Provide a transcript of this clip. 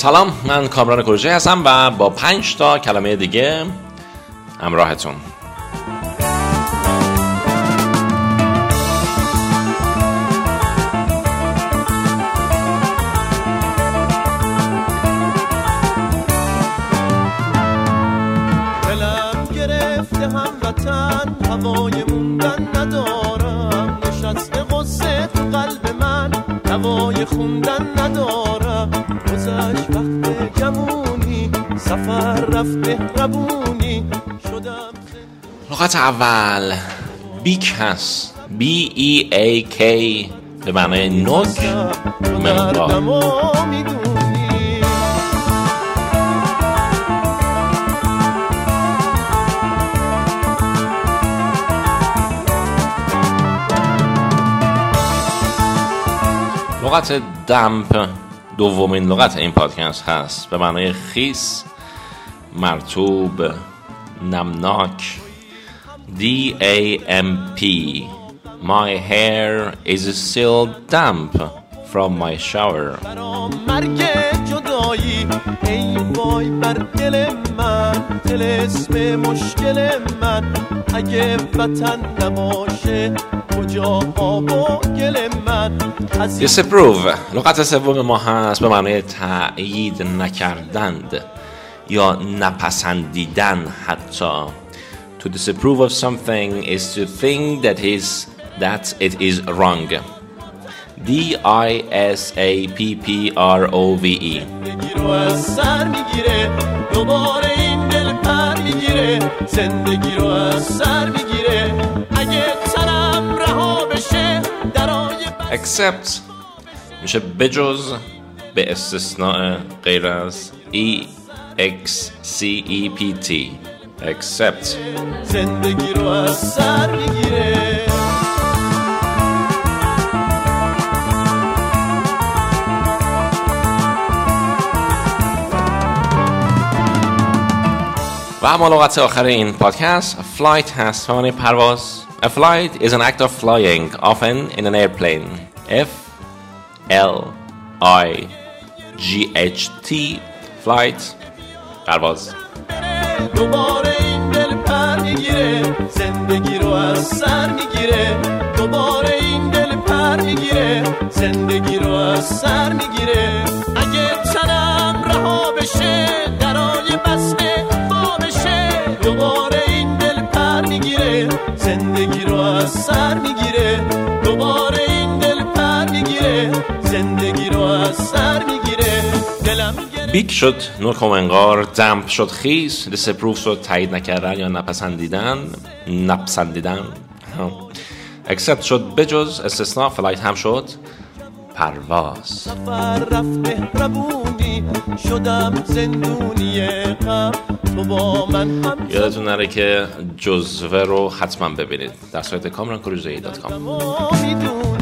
سلام، من کامران کروژی هستم و با 5 تا کلمه دیگه همراهتون. دلم گرفته هموطن، هوای موندن ندارم، نشسته غصه تو قلب من، هوای خوندن ندارم. گذشت وقت جمونی، سفر رفته ربونی شدم. لغت اول بیک هست. B-E-A-K به معنای نوک، مقدار. لغت دمپ دومین لغت این پادکست هست، به معنای خیس، مرطوب، نمناک. D-A-M-P. My hair is still damp from my shower. مرگ جدایی ای وای بر دل من، طلسم مشکل من، اگه وطن نباشه کجا آب و گل من. disapprove لغت سوم ما هست، به معنای تأیید نکردند یا نپسندیدن. حتی to disapprove of something is to think that it is wrong. D-I-S-A-P-P-R-O-V-E. زندگی رو از سر میگیره، دوباره این دل پر میگیره، زندگی رو از سر میگیره، اگه تنم رها بشه درای except میشه بجز، به استثناء، غیر از. E-X-C-E-P-T except. زندگی رو از سر میگیره. و اما لغت آخر این پادکست flight هست، به معنی پرواز. A flight is an act of flying, often in an airplane. F-L-I-G-H-T flight، پرواز. دوباره این دل پر میگیره، زندگی رو از سر میگیره، دوباره این دل پر میگیره، زندگی رو از سر میگیره، اگه تنم رها بشه درای بسته با بشه، دوباره این دل پر میگیره، زندگی رو از سر میگیره، دوباره این دل پر میگیره، زندگی رو از سر میگیره. دلم بیک شد نوک و منقار، دمپ شد خیس، disapprove شد تایید نکردن یا نپسندیدن. except شد بجز، استثناء. فلایت هم شد پرواز. سفر رفته ربونی شدم زندونی غم، تو با من هم یادتون نره که جزوه رو حتما ببینید در سایت kamrankoroji.com.